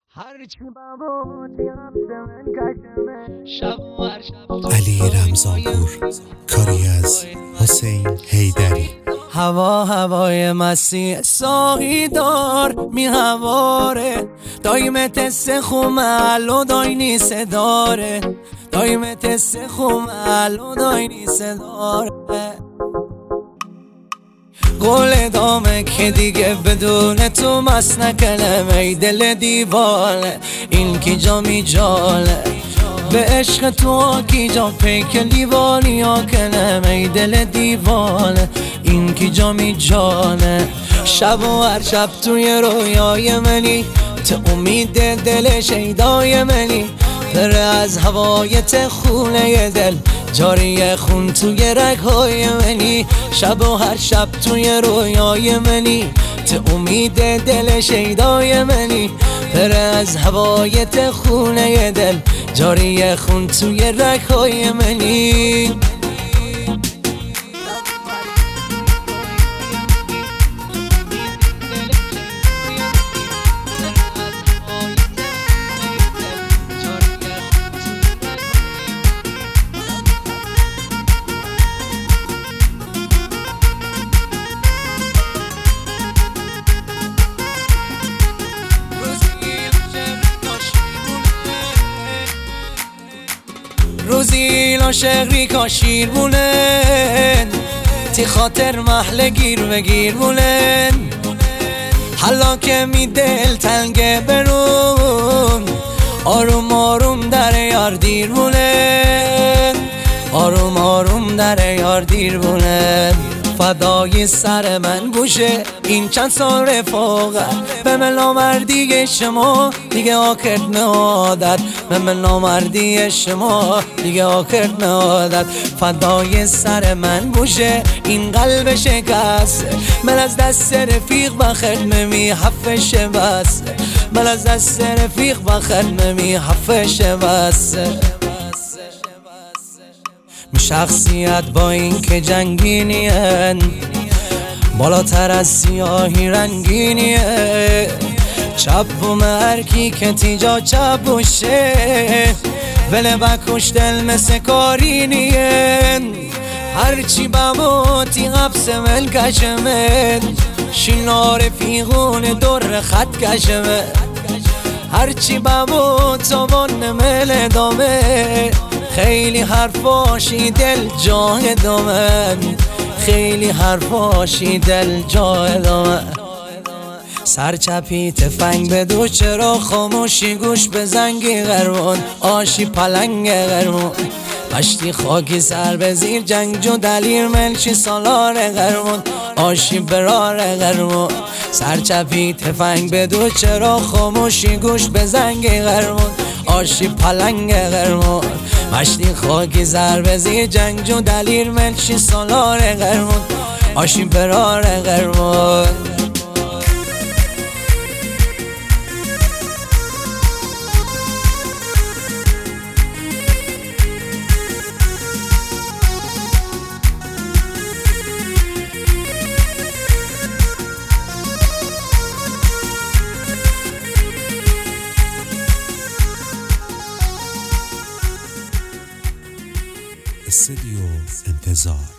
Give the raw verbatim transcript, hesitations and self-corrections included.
علی رمضانپور، کاری از حسین حیدری. هوا هوای مسیح ساقی دار می هواره دایم تست خومل و دای نیست داره دایم تست خومل و دای نیست داره قول دامه که دیگه بدون تو مست نکنم ای دل دیواله این کی جا می جاله به عشق تو کی جا پیک لیوانی ها کنم ای دل دیواله این کی جا می جاله شب و هر شب توی رویای منی تو امید دل شیدای منی پر از هوای تخونه دل جاری خون توی رگ‌های منی شب و هر شب توی رویای منی تو امید دل شیدای منی پر از هوای تخونه دل جاری خون توی رگ‌های منی روزی لاشقری کاشیر بولن تی خاطر محل گیر بگیر بولن حالا که می دل تنگه برون آروم آروم در یار دیر بولن آروم آروم در یار دیر بولن فدای سر من بوشه این چند سال رفاقت به من نامردی شما دیگه آکرد نادت به من نامردی شما دیگه آکرد نادت فدای سر من بوشه این قلب شکست من از دست رفیق بخرد ممی حفش بس من از دست رفیق بخرد ممی حفش بس شخصیت با این که جنگینیه بالاتر از سیاهی رنگینیه چپ و مرکی که تیجا چپ بوشه وله بکش دل مثل کارینیه هرچی بموتی حبس من کشمه شینار فیغون در خط کشمه هرچی بموت آبان مل دامه خیلی حرفاشی دل جای دامن خیلی حرفاشی دل جای دامن سرچپی تفنگ بدو چرا خاموشی گوش به زنگی غرمون آشی پلنگ غرمون مشتی خاکی سر به زیر جنگ جو دلیر ملچی سالار غرمون آشی برار غرمون سرچپی تفنگ بدو چرا خاموشی گوش به زنگی غرمون آشی پلنگ غرمون مشتی خاکی زر به زیر جنگ جو دلیر ملچی سالار غرمون آشی برار غرمون استودیو انتظار.